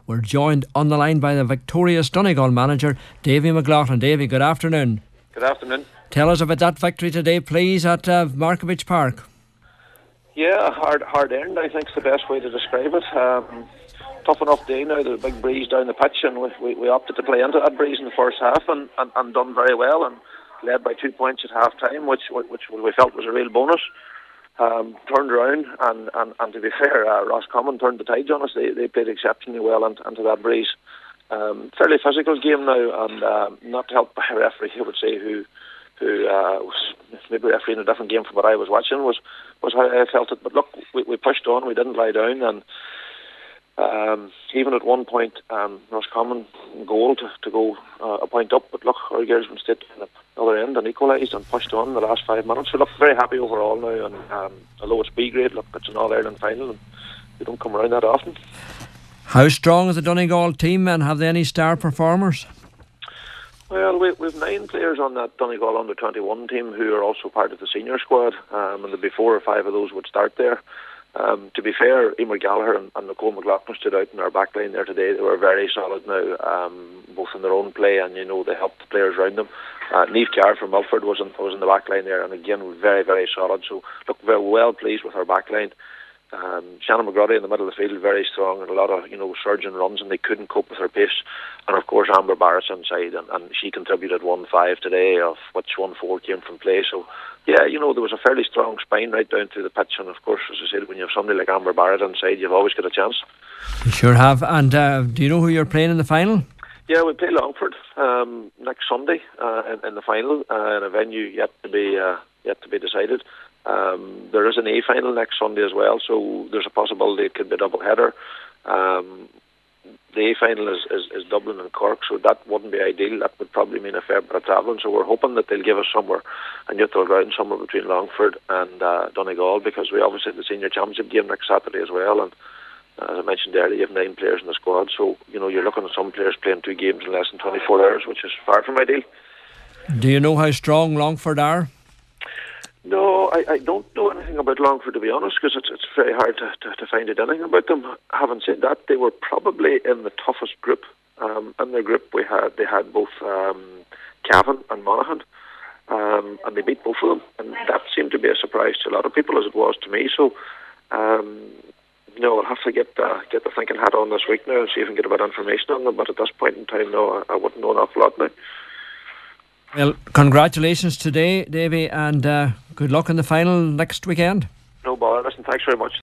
We're joined on the line by the victorious Donegal manager, Davy McLaughlin. Davy, good afternoon. Good afternoon. Tell us about that victory today, please, at Markievicz Park. Yeah, hard earned, I think is the best way to describe it. Tough enough day now, there's a big breeze down the pitch, and we opted to play into that breeze in the first half and done very well, and led by 2 points at half time, which we felt was a real bonus. Turned around, and to be fair, Roscommon turned the tides on us. They played exceptionally well into that breeze. Fairly physical game now, and not helped by a referee, I would say, who was maybe refereeing a different game from what I was watching, was how I felt it. But look, we pushed on, we didn't lie down, and even at one point, Roscommon goal to go a point up, but look, our girls went straight to the other end and equalised and pushed on in the last 5 minutes. So look, very happy overall now, and although it's B grade, look, it's an All-Ireland final, and we don't come around that often. How strong is the Donegal team, and have they any star performers? Well, we've 9 players on that Donegal under-21 team who are also part of the senior squad, and there'll be 4 or 5 of those would start there. To be fair, Emer Gallagher and Nicole McLaughlin stood out in our back line there today. They were very solid now, both in their own play and, they helped the players around them. Niamh Carr from Milford was in the back line there, and again, very, very solid. So, look, very well pleased with our back line. Shannon McGrady in the middle of the field, very strong, and a lot of surging runs, and they couldn't cope with her pace. And of course Amber Barrett's inside, and she contributed 1-5 today, of which 1-4 came from play. So yeah, there was a fairly strong spine right down through the pitch, and of course, as I said, when you have somebody like Amber Barrett inside, you've always got a chance. You sure have. And do you know who you're playing in the final? Yeah, we play Longford next Sunday in the final, in a venue yet to be decided. There is an A final next Sunday as well, so there's a possibility it could be a double header. The A final is Dublin and Cork, so that wouldn't be ideal. That would probably mean a fair bit of travelling, so we're hoping that they'll give us a neutral ground somewhere between Longford and Donegal, because we obviously have the senior championship game next Saturday as well, and as I mentioned earlier, you have 9 players in the squad, so you're looking at some players playing 2 games in less than 24 hours, which is far from ideal. Do you know how strong Longford are? No, I don't know anything about Longford, to be honest, because it's very hard to find out anything about them. Having said that, they were probably in the toughest group. In their group, they had both Cavan and Monaghan, and they beat both of them, and that seemed to be a surprise to a lot of people, as it was to me. So, I'll have to get the thinking hat on this week now and see if I can get a bit of information on them. But at this point in time, no, I wouldn't know an awful lot now. Well, congratulations today, Davy, and good luck in the final next weekend. No bother. Listen, thanks very much.